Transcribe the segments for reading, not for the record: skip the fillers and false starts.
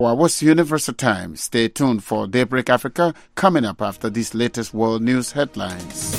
What's Universal Time? Stay tuned for Daybreak Africa coming up after these latest world news headlines.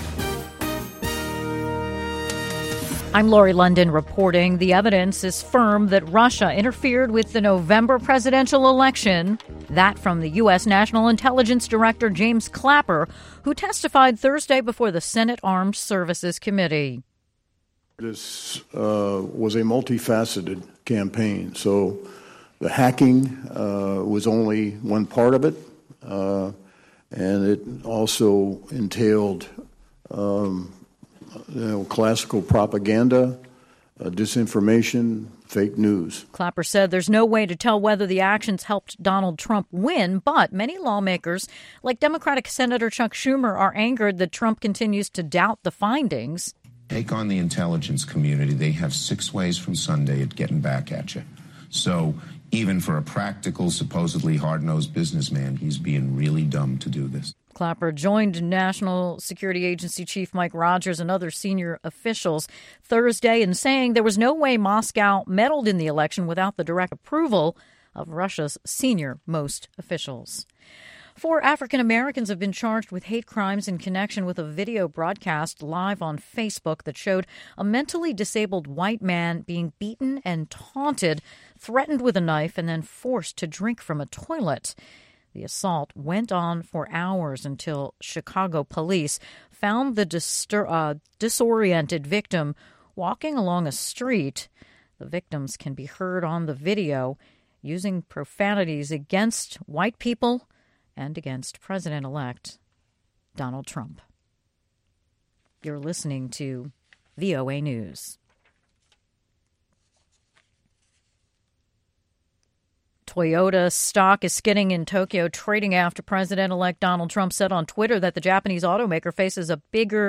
I'm Lori London reporting. The evidence is firm that Russia interfered with the November presidential election. That from the U.S. National Intelligence Director James Clapper, who testified Thursday before the Senate Armed Services Committee. This was a multifaceted campaign, so the hacking was only one part of it, and it also entailed classical propaganda, disinformation, fake news. Clapper said there's no way to tell whether the actions helped Donald Trump win, but many lawmakers, like Democratic Senator Chuck Schumer, are angered that Trump continues to doubt the findings. Take on the intelligence community. They have 6 ways from Sunday at getting back at you. So even for a practical, supposedly hard-nosed businessman, he's being really dumb to do this. Clapper joined National Security Agency Chief Mike Rogers and other senior officials Thursday in saying there was no way Moscow meddled in the election without the direct approval of Russia's senior-most officials. 4 African Americans have been charged with hate crimes in connection with a video broadcast live on Facebook that showed a mentally disabled white man being beaten and taunted, threatened with a knife, and then forced to drink from a toilet. The assault went on for hours until Chicago police found the disoriented victim walking along a street. The victims can be heard on the video using profanities against white people and against President-elect Donald Trump. You're listening to VOA News. Toyota stock is skidding in Tokyo, trading after President-elect Donald Trump said on Twitter that the Japanese automaker faces a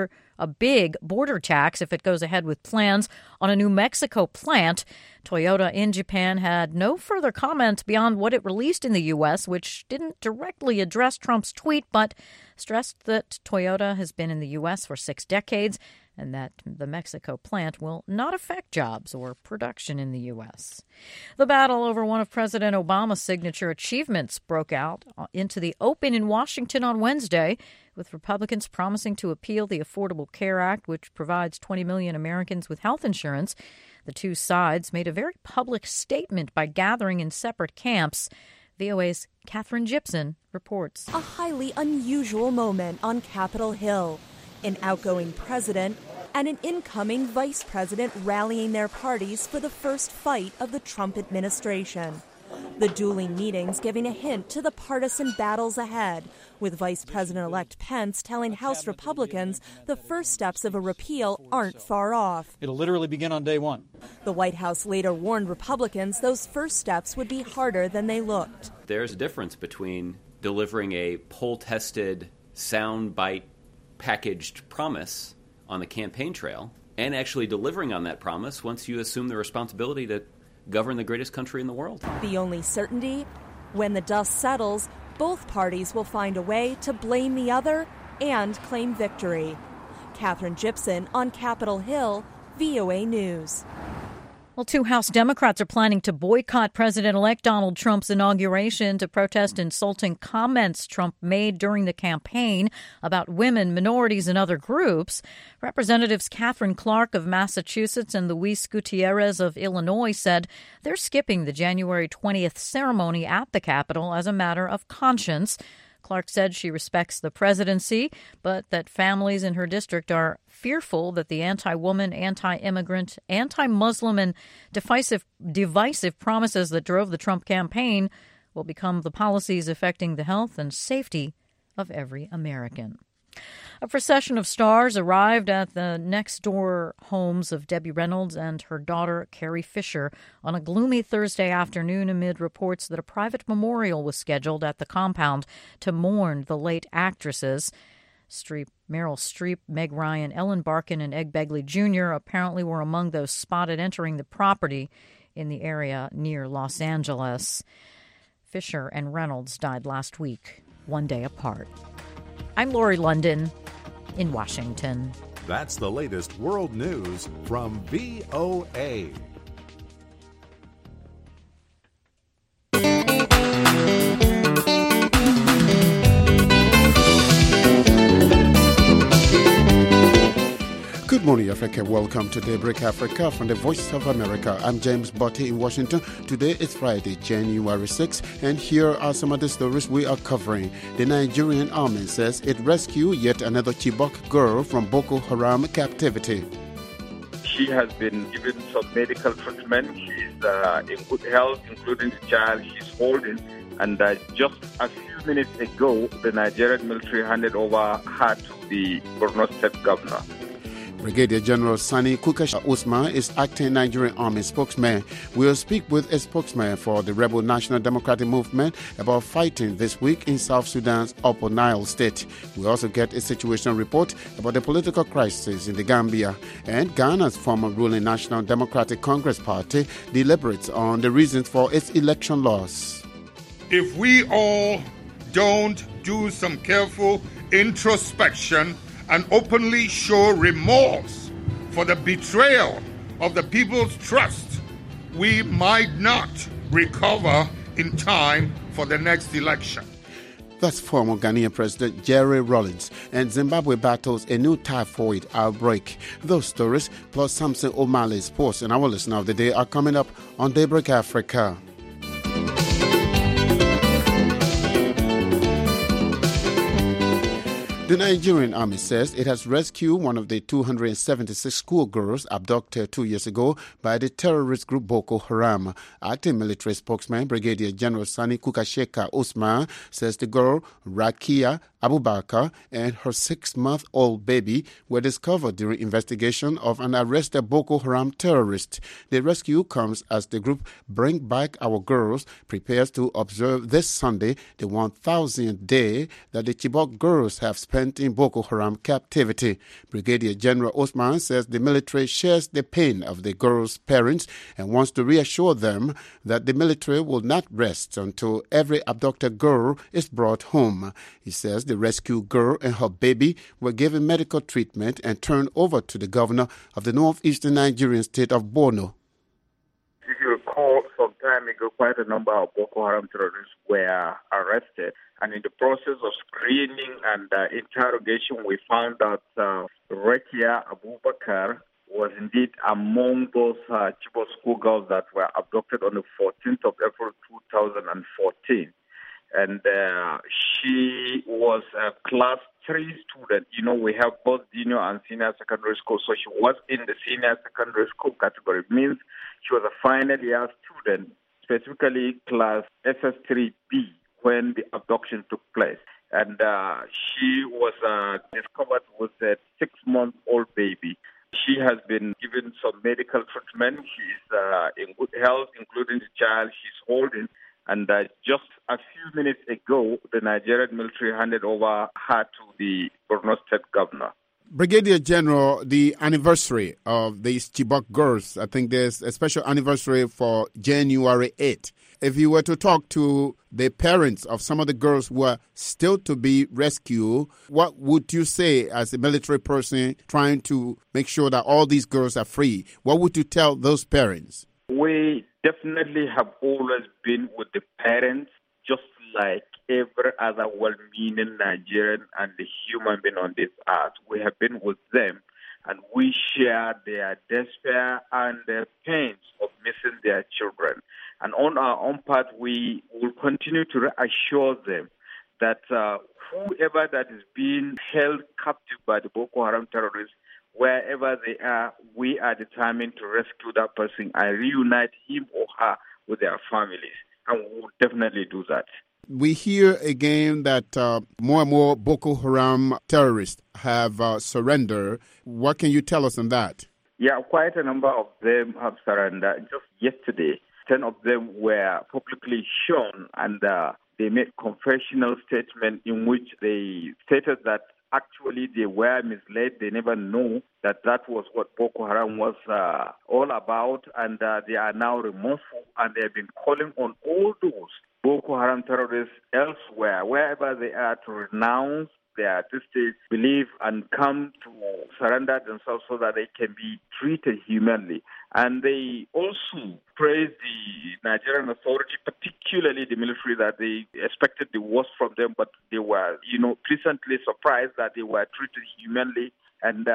big border tax if it goes ahead with plans on a New Mexico plant. Toyota in Japan had no further comment beyond what it released in the U.S., which didn't directly address Trump's tweet, but stressed that Toyota has been in the U.S. for 6 decades and that the Mexico plant will not affect jobs or production in the U.S. The battle over one of President Obama's signature achievements broke out into the open in Washington on Wednesday, with Republicans promising to appeal the Affordable Care Act, which provides 20 million Americans with health insurance. The two sides made a very public statement by gathering in separate camps. VOA's Catherine Gibson reports. A highly unusual moment on Capitol Hill. An outgoing president and an incoming vice president rallying their parties for the first fight of the Trump administration. The dueling meetings giving a hint to the partisan battles ahead, with Vice President-elect Pence telling House Republicans the first steps of a repeal aren't far off. It'll literally begin on day one. The White House later warned Republicans those first steps would be harder than they looked. There's a difference between delivering a poll-tested, soundbite packaged promise on the campaign trail and actually delivering on that promise once you assume the responsibility to govern the greatest country in the world. The only certainty, when the dust settles, both parties will find a way to blame the other and claim victory. Catherine Gibson on Capitol Hill, VOA News. Well, 2 House Democrats are planning to boycott President-elect Donald Trump's inauguration to protest insulting comments Trump made during the campaign about women, minorities, and other groups. Representatives Catherine Clark of Massachusetts and Luis Gutierrez of Illinois said they're skipping the January 20th ceremony at the Capitol as a matter of conscience. Clark said she respects the presidency, but that families in her district are fearful that the anti-woman, anti-immigrant, anti-Muslim, and divisive promises that drove the Trump campaign will become the policies affecting the health and safety of every American. A procession of stars arrived at the next-door homes of Debbie Reynolds and her daughter, Carrie Fisher, on a gloomy Thursday afternoon amid reports that a private memorial was scheduled at the compound to mourn the late actresses. Meryl Streep, Meg Ryan, Ellen Barkin, and Ed Begley Jr. apparently were among those spotted entering the property in the area near Los Angeles. Fisher and Reynolds died last week, 1 day apart. I'm Lori London in Washington. That's the latest world news from VOA. Good morning, Africa. Welcome to Daybreak Africa from the Voice of America. I'm James Botti in Washington. Today is Friday, January 6th, and here are some of the stories we are covering. The Nigerian army says it rescued yet another Chibok girl from Boko Haram captivity. She has been given some medical treatment. She's in good health, including the child she's holding. And just a few minutes ago, the Nigerian military handed over her to the Borno State governor. Brigadier General Sani Kuka Usman is acting Nigerian Army spokesman. We'll speak with a spokesman for the rebel National Democratic Movement about fighting this week in South Sudan's Upper Nile State. We'll also get a situational report about the political crisis in the Gambia. And Ghana's former ruling National Democratic Congress Party deliberates on the reasons for its election loss. If we all don't do some careful introspection and openly show remorse for the betrayal of the people's trust, we might not recover in time for the next election. That's former Ghanaian President Jerry Rawlings. And Zimbabwe battles a new typhoid outbreak. Those stories, plus Samson O'Malley's post and our listener of the day are coming up on Daybreak Africa. The Nigerian army says it has rescued one of the 276 schoolgirls abducted 2 years ago by the terrorist group Boko Haram. Acting military spokesman Brigadier General Sani Kukasheka Usman says the girl, Rakia Abubakar, and her 6-month-old baby were discovered during investigation of an arrested Boko Haram terrorist. The rescue comes as the group Bring Back Our Girls prepares to observe this Sunday the 1,000th day that the Chibok girls have spent in Boko Haram captivity. Brigadier General Osman says the military shares the pain of the girls' parents and wants to reassure them that the military will not rest until every abducted girl is brought home. He says the rescued girl and her baby were given medical treatment and turned over to the governor of the northeastern Nigerian state of Borno. If you recall, some time ago, quite a number of Boko Haram terrorists were arrested. And in the process of screening and interrogation, we found that Rakia Abubakar was indeed among those Chibok schoolgirls that were abducted on the 14th of April 2014. And she was a class 3 student. You know, we have both junior and senior secondary school. So she was in the senior secondary school category. It means she was a final year student, specifically class SS3B, when the abduction took place. And she was discovered with a 6-month-old baby. She has been given some medical treatment. She's in good health, including the child she's holding. And just a few minutes ago, the Nigerian military handed over her to the Borno State governor. Brigadier General, the anniversary of these Chibok girls, I think there's a special anniversary for January 8th. If you were to talk to the parents of some of the girls who are still to be rescued, what would you say as a military person trying to make sure that all these girls are free? What would you tell those parents? We definitely have always been with the parents, just like every other well-meaning Nigerian and the human being on this earth. We have been with them, and we share their despair and their pains of missing their children. And on our own part, we will continue to reassure them that whoever that is being held captive by the Boko Haram terrorists, wherever they are, we are determined to rescue that person and reunite him or her with their families. And we will definitely do that. We hear again that more and more Boko Haram terrorists have surrendered. What can you tell us on that? Yeah, quite a number of them have surrendered. Just yesterday, 10 of them were publicly shown, and they made confessional statement in which they stated that actually they were misled. They never knew that that was what Boko Haram was all about, and they are now remorseful, and they have been calling on all those Boko Haram terrorists elsewhere, wherever they are, to renounce their artistic belief and come to surrender themselves so that they can be treated humanly. And they also praised the Nigerian authority, particularly the military, that they expected the worst from them, but they were, pleasantly surprised that they were treated humanly. And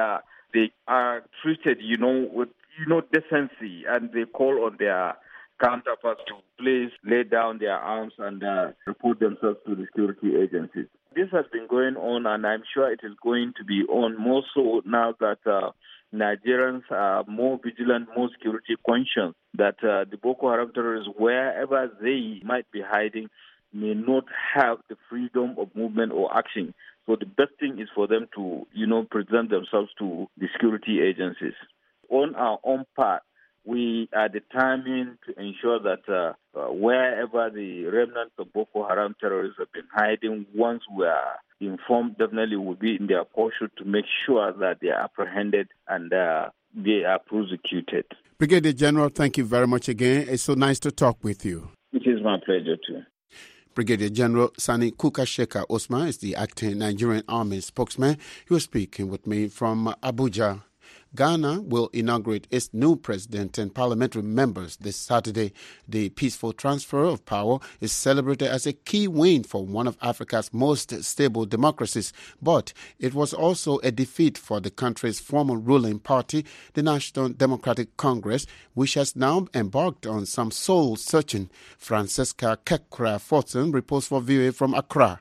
they are treated, with, decency, and they call on their counterparts to please lay down their arms and report themselves to the security agencies. This has been going on, and I'm sure it is going to be on more so now that Nigerians are more vigilant, more security conscious, that the Boko Haram terrorists, wherever they might be hiding, may not have the freedom of movement or action. So the best thing is for them to, present themselves to the security agencies. On our own part, we are determined to ensure that wherever the remnants of Boko Haram terrorists have been hiding, once we are informed, definitely will be in their pursuit to make sure that they are apprehended and they are prosecuted. Brigadier General, thank you very much again. It's so nice to talk with you. It is my pleasure too. Brigadier General Sani Kukasheka Osman is the acting Nigerian Army spokesman. He was speaking with me from Abuja. Ghana will inaugurate its new president and parliamentary members this Saturday. The peaceful transfer of power is celebrated as a key win for one of Africa's most stable democracies, but it was also a defeat for the country's former ruling party, the National Democratic Congress, which has now embarked on some soul-searching. Francesca Kekra-Fortson reports for VOA from Accra.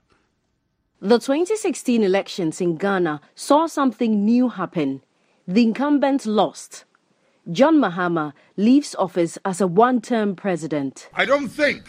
The 2016 elections in Ghana saw something new happen. The incumbent lost. John Mahama leaves office as a one-term president. I don't think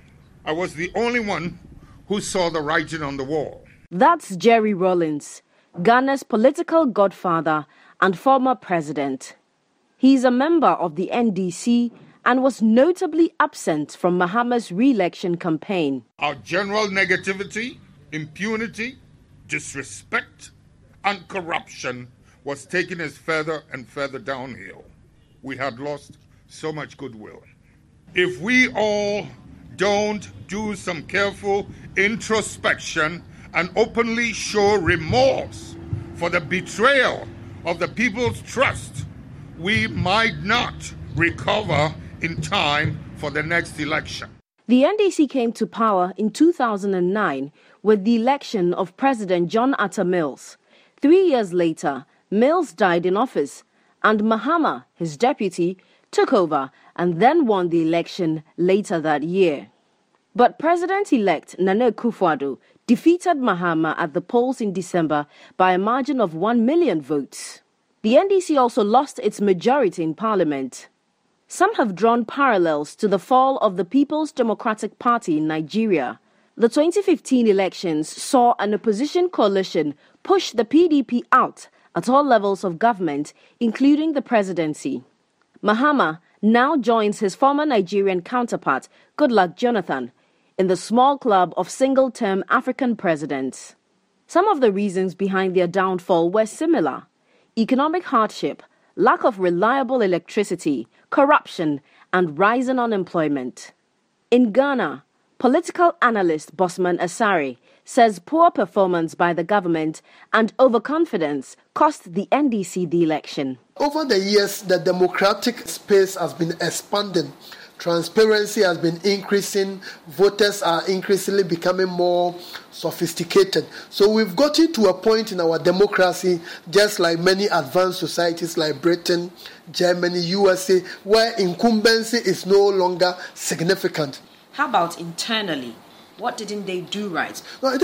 I was the only one who saw the writing on the wall. That's Jerry Rawlings, Ghana's political godfather and former president. He's a member of the NDC and was notably absent from Mahama's re-election campaign. Our general negativity, impunity, disrespect, and corruption was taking us further and further downhill. We had lost so much goodwill. If we all don't do some careful introspection and openly show remorse for the betrayal of the people's trust, we might not recover in time for the next election. The NDC came to power in 2009 with the election of President John Atta Mills. 3 years later, Mills died in office, and Mahama, his deputy, took over and then won the election later that year. But President-elect Nana Akufo-Addo defeated Mahama at the polls in December by a margin of 1 million votes. The NDC also lost its majority in parliament. Some have drawn parallels to the fall of the People's Democratic Party in Nigeria. The 2015 elections saw an opposition coalition push the PDP out at all levels of government, including the presidency. Mahama now joins his former Nigerian counterpart, Goodluck Jonathan, in the small club of single-term African presidents. Some of the reasons behind their downfall were similar: economic hardship, lack of reliable electricity, corruption, and rising unemployment. In Ghana, political analyst Bosman Asare says poor performance by the government and overconfidence cost the NDC the election. Over the years, the democratic space has been expanding. Transparency has been increasing. Voters are increasingly becoming more sophisticated. So we've gotten to a point in our democracy, just like many advanced societies like Britain, Germany, USA, where incumbency is no longer significant. How about internally? What didn't they do right? The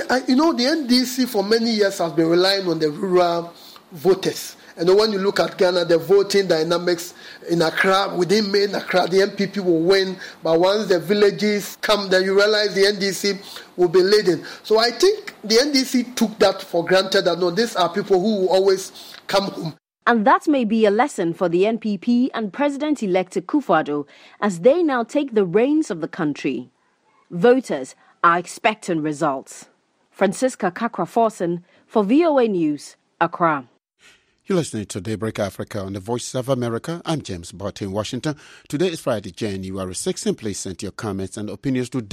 NDC for many years has been relying on the rural voters. And when you look at Ghana, the voting dynamics in Accra, within main Accra, the MPP will win. But once the villages come, then you realize the NDC will be leading. So I think the NDC took that for granted that, no, these are people who will always come home. And that may be a lesson for the NPP and President-elect Akufo-Addo as they now take the reins of the country. Voters are expecting results. Francesca Kekra-Fortson for VOA News, Accra. You're listening to Daybreak Africa on the Voice of America. I'm James Barty in Washington. Today is Friday, January 6th, and please send your comments and opinions to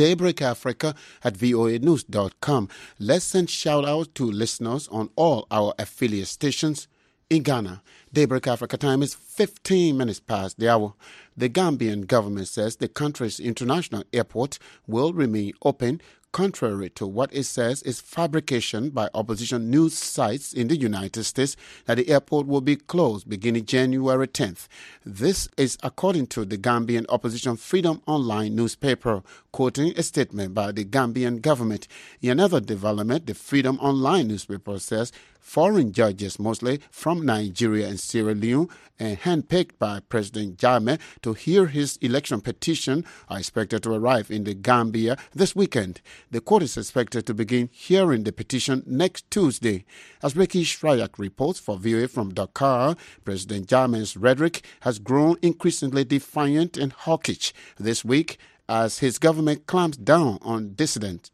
daybreakafrica@voanews.com. Let's send shout-outs to listeners on all our affiliate stations. In Ghana, Daybreak Africa time is 15 minutes past the hour. The Gambian government says the country's international airport will remain open, contrary to what it says is fabrication by opposition news sites in the United States, that the airport will be closed beginning January 10th. This is according to the Gambian opposition Freedom Online newspaper, quoting a statement by the Gambian government. In another development, the Freedom Online newspaper says foreign judges, mostly from Nigeria and Sierra Leone, and handpicked by President Jammeh to hear his election petition, are expected to arrive in the Gambia this weekend. The court is expected to begin hearing the petition next Tuesday. As Ricky Shrayak reports for VOA from Dakar, President Jammeh's rhetoric has grown increasingly defiant and hawkish this week as his government clamps down on dissidents.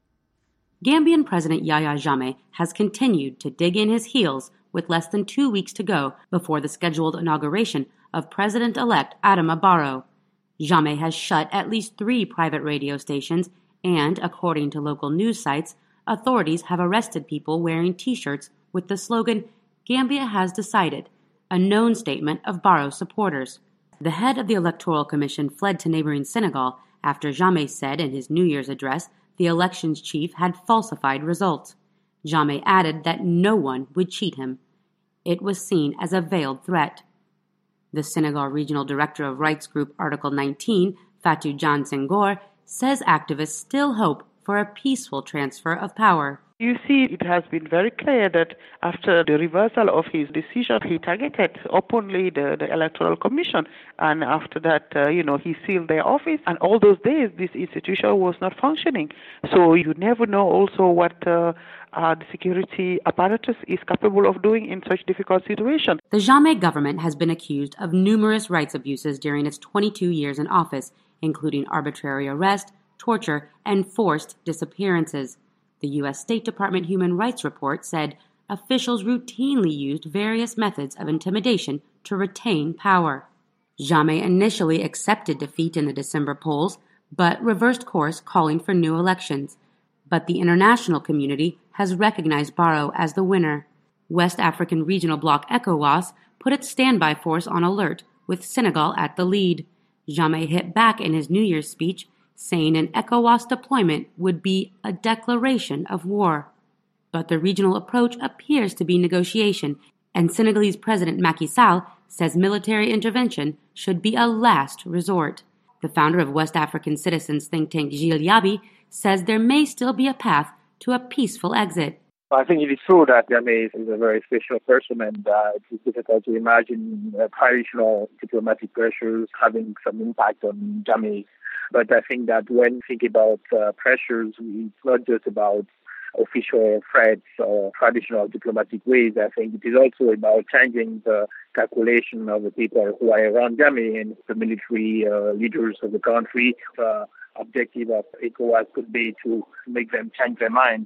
Gambian President Yahya Jammeh has continued to dig in his heels with less than 2 weeks to go before the scheduled inauguration of President-elect Adama Barrow. Jammeh has shut at least 3 private radio stations and, according to local news sites, authorities have arrested people wearing T-shirts with the slogan, "Gambia has decided," a known statement of Barrow's supporters. The head of the Electoral Commission fled to neighboring Senegal after Jammeh said in his New Year's address the elections chief had falsified results. Jammeh added that no one would cheat him. It was seen as a veiled threat. The Senegal Regional Director of rights group Article 19, Fatou John Senghor, says activists still hope for a peaceful transfer of power. You see, it has been very clear that after the reversal of his decision, he targeted openly the Electoral Commission. And after that, he sealed their office. And all those days, this institution was not functioning. So you never know also what the security apparatus is capable of doing in such difficult situations. The Jammeh government has been accused of numerous rights abuses during its 22 years in office, including arbitrary arrest, torture, and forced disappearances. The U.S. State Department Human Rights Report said officials routinely used various methods of intimidation to retain power. Jammeh initially accepted defeat in the December polls, but reversed course, calling for new elections. But the international community has recognized Barrow as the winner. West African regional bloc ECOWAS put its standby force on alert, with Senegal at the lead. Jammeh hit back in his New Year's speech, saying an ECOWAS deployment would be a declaration of war. But the regional approach appears to be negotiation, and Senegalese President Macky Sall says military intervention should be a last resort. The founder of West African citizens think tank Gilles Yabi says there may still be a path to a peaceful exit. I think it is true that Jammeh is a very special person, and it's difficult to imagine traditional diplomatic pressures having some impact on Jammeh. But I think that when you think about pressures, it's not just about official threats or traditional diplomatic ways. I think it is also about changing the calculation of the people who are around Jammeh and the military leaders of the country. The objective of ECOWAS could be to make them change their minds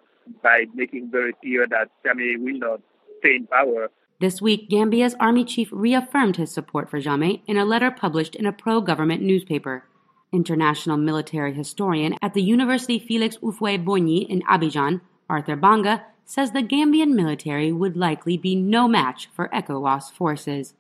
by making very clear that Jammeh will not stay in power. This week, Gambia's army chief reaffirmed his support for Jammeh in a letter published in a pro-government newspaper. International military historian at the University Félix Houphouët-Boigny in Abidjan, Arthur Banga, says the Gambian military would likely be no match for ECOWAS forces.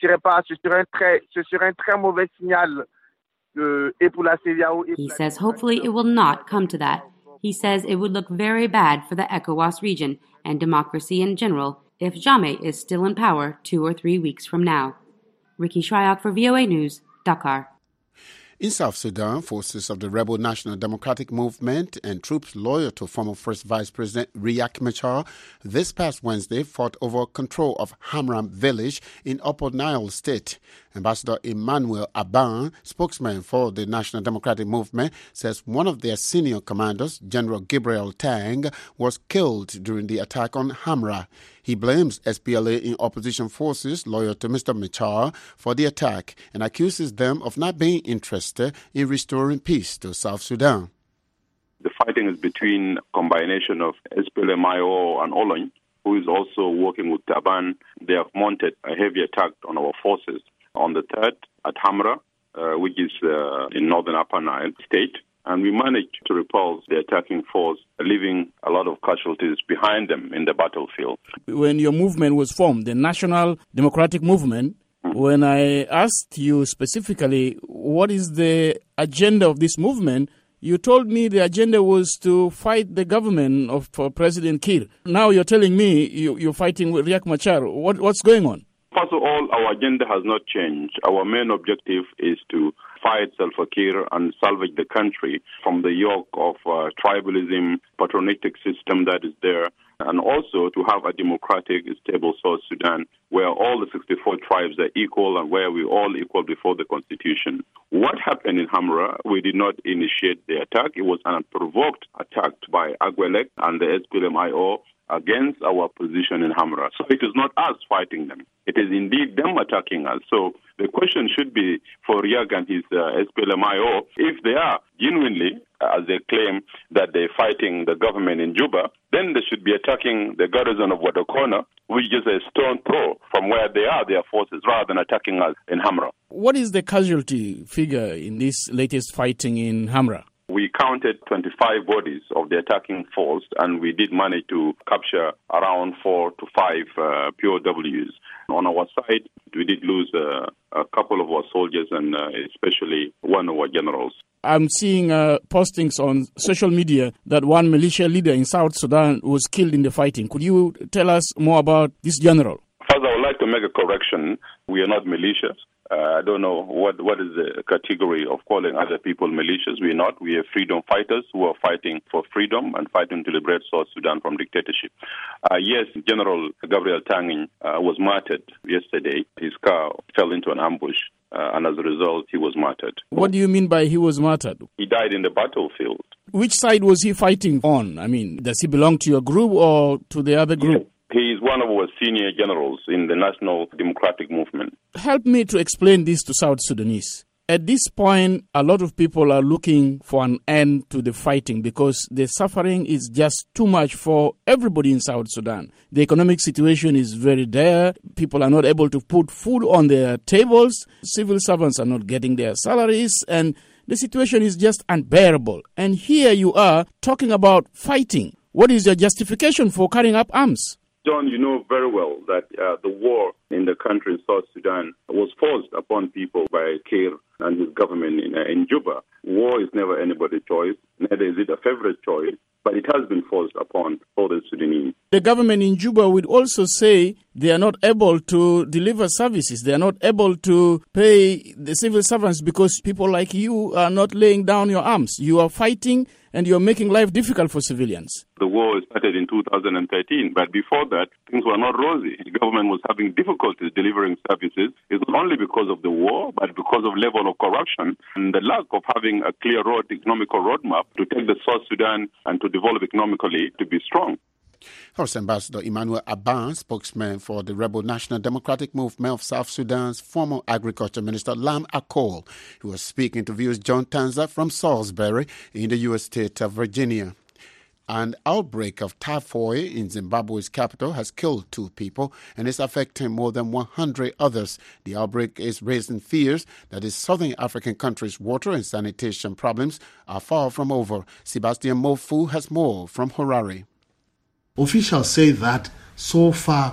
He says hopefully it will not come to that. He says it would look very bad for the ECOWAS region and democracy in general if Jammeh is still in power 2 or 3 weeks from now. Ricky Shrayak for VOA News, Dakar. In South Sudan, forces of the rebel National Democratic Movement and troops loyal to former First Vice President Riek Machar this past Wednesday fought over control of Hamram village in Upper Nile State. Ambassador Emmanuel Aban, spokesman for the National Democratic Movement, says one of their senior commanders, General Gabriel Tang, was killed during the attack on Hamra. He blames SPLA in opposition forces loyal to Mr. Machar for the attack and accuses them of not being interested in restoring peace to South Sudan. The fighting is between a combination of SPLA-MIO and Olony, who is also working with Taban. They have mounted a heavy attack on our forces on the 3rd at Hamra, which is in northern Upper Nile State. And we managed to repulse the attacking force, leaving a lot of casualties behind them in the battlefield. When your movement was formed, the National Democratic Movement, when I asked you specifically what is the agenda of this movement, you told me the agenda was to fight the government of President Kiir. Now you're telling me you're fighting with Riek Machar. What's going on? First of all, our agenda has not changed. Our main objective is to fight Salva Kiir and salvage the country from the yoke of tribalism, patriotic system that is there, and also to have a democratic, stable South Sudan where all the 64 tribes are equal and where we're all equal before the Constitution. What happened in Hamra, we did not initiate the attack. It was an unprovoked attack by Agwelek and the SPLM-IO against our position in Hamra. So it is not us fighting them. It is indeed them attacking us. So the question should be for Riek and his SPLM-IO, if they are genuinely, as they claim, that they're fighting the government in Juba, then they should be attacking the garrison of Wadokona, which is a stone throw from where they are, their forces, rather than attacking us in Hamra. What is the casualty figure in this latest fighting in Hamra? We counted 25 bodies of the attacking force, and we did manage to capture around 4 to 5 POWs. On our side, we did lose a couple of our soldiers and especially one of our generals. I'm seeing postings on social media that one militia leader in South Sudan was killed in the fighting. Could you tell us more about this general? First, I would like to make a correction. We are not militias. I don't know what is the category of calling other people militias. We are not. We are freedom fighters who are fighting for freedom and fighting to liberate South Sudan from dictatorship. Yes, General Gabriel Tangin was martyred yesterday. His car fell into an ambush, and as a result, he was martyred. What do you mean by he was martyred? He died in the battlefield. Which side was he fighting on? I mean, does he belong to your group or to the other group? Yes. He is one of our senior generals in the National Democratic Movement. Help me to explain this to South Sudanese. At this point, a lot of people are looking for an end to the fighting because the suffering is just too much for everybody in South Sudan. The economic situation is very dire. People are not able to put food on their tables. Civil servants are not getting their salaries, and the situation is just unbearable. And here you are talking about fighting. What is your justification for carrying up arms? John, you know very well that the war in the country in South Sudan was forced upon people by Kiir and his government in Juba. War is never anybody's choice, neither is it a favorite choice, but it has been forced upon all the Sudanese. The government in Juba would also say they are not able to deliver services. They are not able to pay the civil servants because people like you are not laying down your arms. You are fighting and you're making life difficult for civilians. The war started in 2013, but before that, things were not rosy. The government was having difficulties delivering services. It's not only because of the war, but because of level of corruption and the lack of having a clear economical roadmap to take the South Sudan and to develop economically to be strong. House Ambassador Emmanuel Aban, spokesman for the rebel National Democratic Movement of South Sudan's former Agriculture Minister Lam Akol, who was speaking to viewers John Tanza from Salisbury in the U.S. state of Virginia. An outbreak of typhoid in Zimbabwe's capital has killed 2 people and is affecting more than 100 others. The outbreak is raising fears that the southern African country's water and sanitation problems are far from over. Sebastian Mofu has more from Harare. Officials say that so far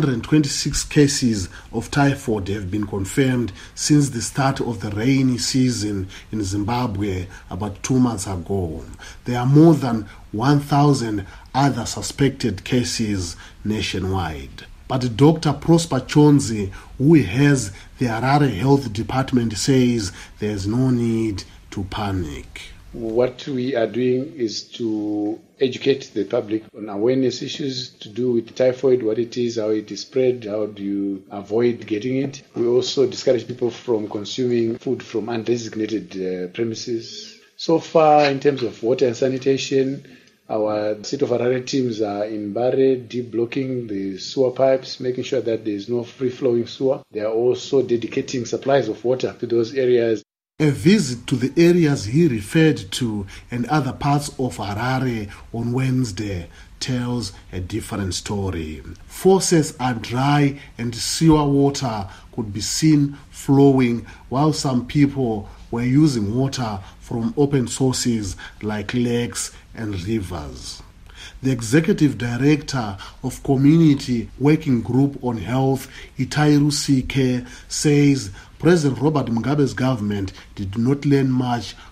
126 cases of typhoid have been confirmed since the start of the rainy season in Zimbabwe about 2 months ago. There are more than 1,000 other suspected cases nationwide. But Dr. Prosper Chonzi, who heads the Harare Health Department, says there is no need to panic. What we are doing is to educate the public on awareness issues to do with typhoid, what it is, how it is spread, how do you avoid getting it. We also discourage people from consuming food from undesignated premises. So far, in terms of water and sanitation, our State of Harare teams are in Bare, deep blocking the sewer pipes, making sure that there is no free-flowing sewer. They are also dedicating supplies of water to those areas. A visit to the areas he referred to and other parts of Harare on Wednesday tells a different story. Faucets are dry and sewer water could be seen flowing while some people were using water from open sources like lakes and rivers. The executive director of Community Working Group on Health, Itairu CK, says President Robert Mugabe's government did not learn much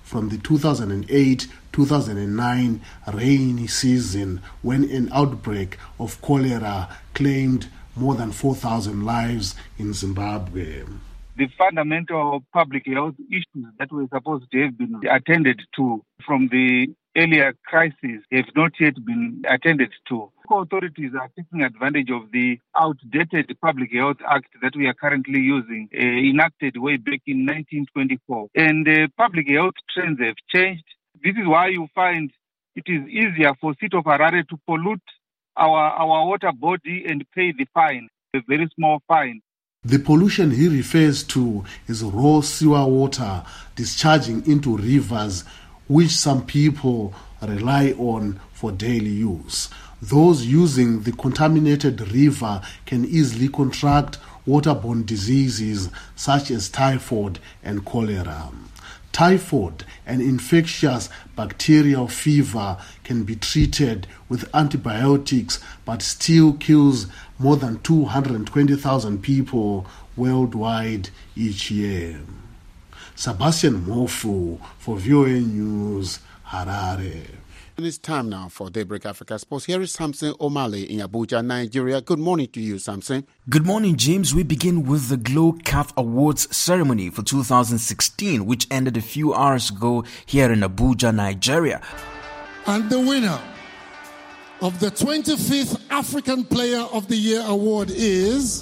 from the 2008-2009 rainy season, when an outbreak of cholera claimed more than 4,000 lives in Zimbabwe. The fundamental public health issues that were supposed to have been attended to from the earlier crises have not yet been attended to. Authorities are taking advantage of the outdated Public Health Act that we are currently using, enacted way back in 1924. And public health trends have changed. This is why you find it is easier for City of Harare to pollute our water body and pay the fine, a very small fine. The pollution he refers to is raw sewer water discharging into rivers, which some people rely on for daily use. Those using the contaminated river can easily contract waterborne diseases such as typhoid and cholera. Typhoid, an infectious bacterial fever, can be treated with antibiotics but still kills more than 220,000 people worldwide each year. Sebastian Mofu for VOA News, Harare. It's time now for Daybreak Africa Sports. Here is Samson Omale in Abuja, Nigeria. Good morning to you, Samson. Good morning, James. We begin with the Glow CAF Awards ceremony for 2016, which ended a few hours ago here in Abuja, Nigeria. And the winner of the 25th African Player of the Year award is...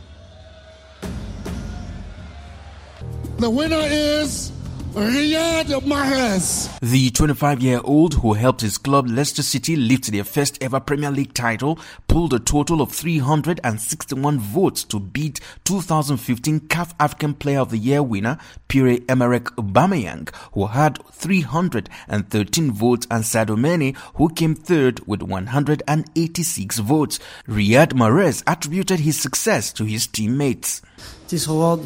The winner is Riyad Mahrez. The 25-year-old, who helped his club Leicester City lift their first ever Premier League title, pulled a total of 361 votes to beat 2015 CAF African Player of the Year winner Pierre-Emerick Aubameyang, who had 313 votes, and Sadio Mane, who came third with 186 votes. Riyad Mahrez attributed his success to his teammates. This award,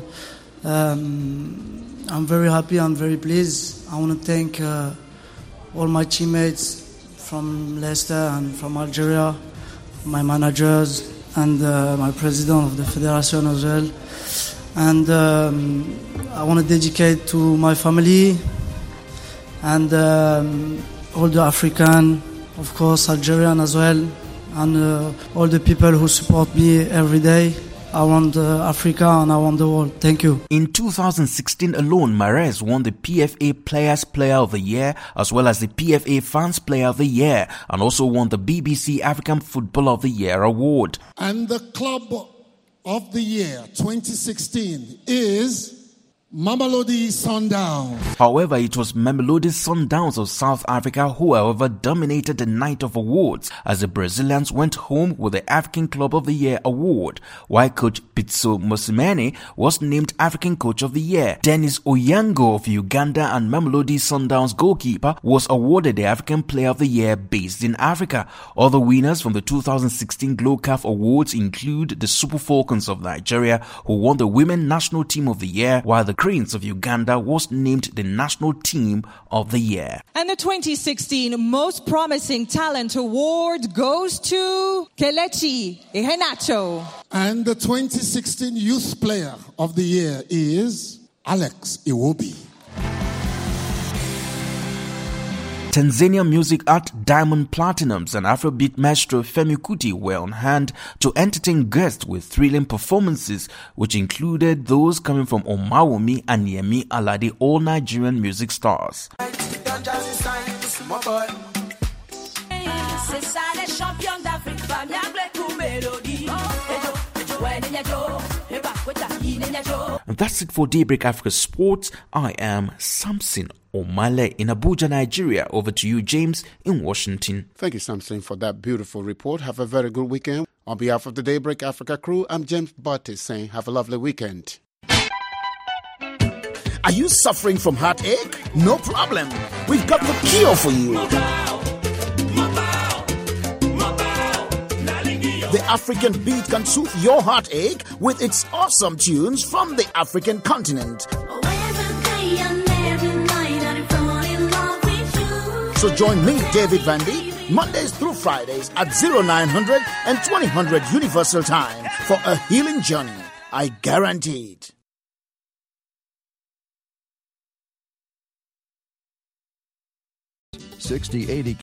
I'm very happy, I'm very pleased. I want to thank all my teammates from Leicester and from Algeria, my managers, and my president of the federation as well. And I want to dedicate to my family and all the African, of course, Algerian as well, and all the people who support me every day. I want Africa and I want the world. Thank you. In 2016 alone, Mahrez won the PFA Players Player of the Year as well as the PFA Fans Player of the Year, and also won the BBC African Footballer of the Year award. And the Club of the Year 2016 is Mamelodi Sundowns. However, it was Mamelodi Sundowns of South Africa who, however, dominated the night of awards as the Brazilians went home with the African Club of the Year award, while coach Pitso Mosimane was named African Coach of the Year. Dennis Oyango of Uganda and Mamelodi Sundowns goalkeeper was awarded the African Player of the Year based in Africa. Other winners from the 2016 Glow CAF Awards include the Super Falcons of Nigeria, who won the Women National Team of the Year, while the Cranes of Uganda was named the National Team of the Year. And the 2016 Most Promising Talent Award goes to Kelechi Iheanacho. And the 2016 Youth Player of the Year is Alex Iwobi. Tanzania music act Diamond Platinums and Afrobeat maestro Femi Kuti were on hand to entertain guests with thrilling performances, which included those coming from Omawumi and Yemi Alade, all Nigerian music stars. And that's it for Daybreak Africa Sports. I am Samson Omale in Abuja, Nigeria. Over to you, James, in Washington. Thank you, Samson, for that beautiful report. Have a very good weekend. On behalf of the Daybreak Africa crew, I'm James Bartis saying have a lovely weekend. Are you suffering from heartache? No problem. We've got the cure for you. The African beat can soothe your heartache with its awesome tunes from the African continent. So join me, David Vandy, Mondays through Fridays at 0900 and 2000 Universal Time for a healing journey. I guarantee it. 6080